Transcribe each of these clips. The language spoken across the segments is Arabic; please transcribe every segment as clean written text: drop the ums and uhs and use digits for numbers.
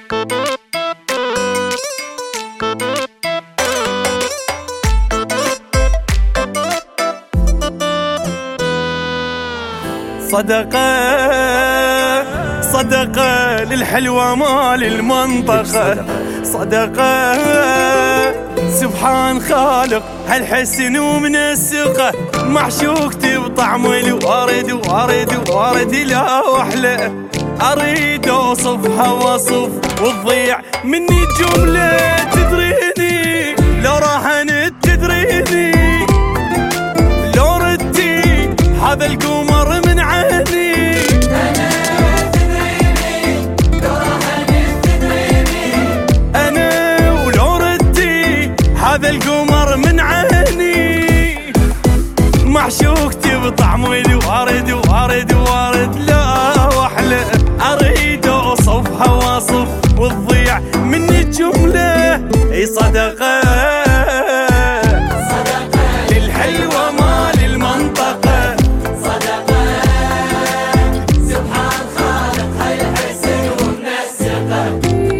صدقة للحلوة مال المنطقة، صدقة سبحان خالق هالحسن ومنسقة، معشوقتي بطعم الورد لا وحلة، أريد أوصفها وصف وتضيع مني جملة، تدريني لو راهنت تدريني، لو ردتي هذا القمر من عيني، أنا تدريني لو راهنت تدريني، أنا ولو ردتي هذا القمر من عيني، معشوقتي بطعم الورد لا وحلة، أريد أوصفها وصف وتضيع مني جملة، اي صدقة للحلوة مال المنطقة، صدقة سبحان خالق هالحسن ومنسقة.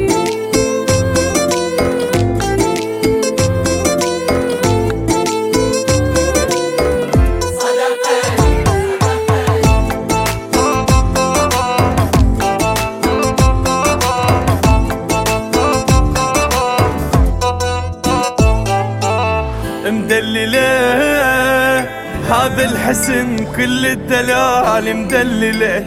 مدللة هذا الحسن كل الدلال، مدللة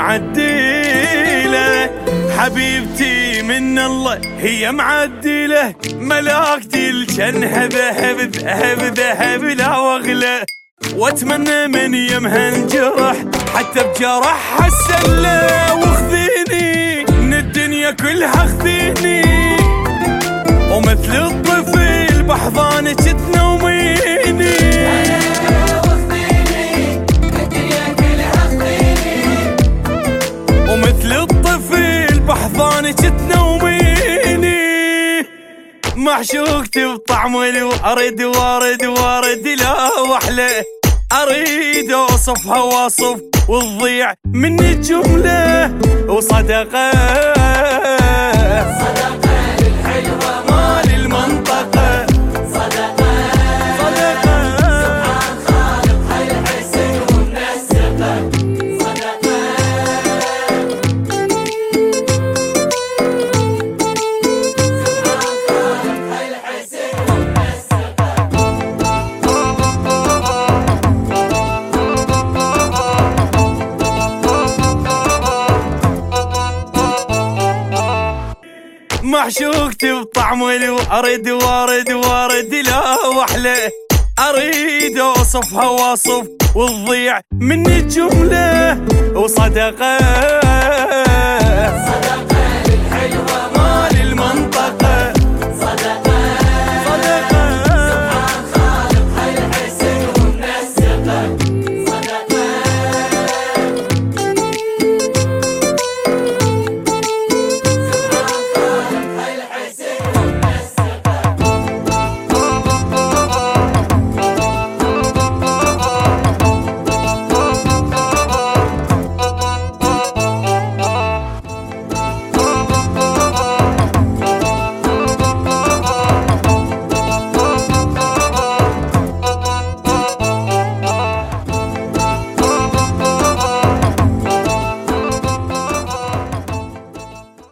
معديلة حبيبتي من الله هي معديلة، ملاكتي الجنة ذهب لا وغلى، واتمنى من يمها انجرح حتى بجرح السلة، واخذيني من الدنيا كلها اخذيني، ومثل الطفل بحضانك تنوميني، ومثل الطفل بحضانك تنوميني، معشوقتي بطعم الورد لا وحلة، أريد أوصفها وصف وتضيع مني جملة، وصدقة للحلوة مال المنطقة، صدقة سبحان خالق هالحسن ومنسقة، صدقة سبحان خالق هالحسن ومنسقة. معشوقتي بطعم الورد لا وحلة، أريد أوصفها وصف وتضيع مني جملة، وصدقة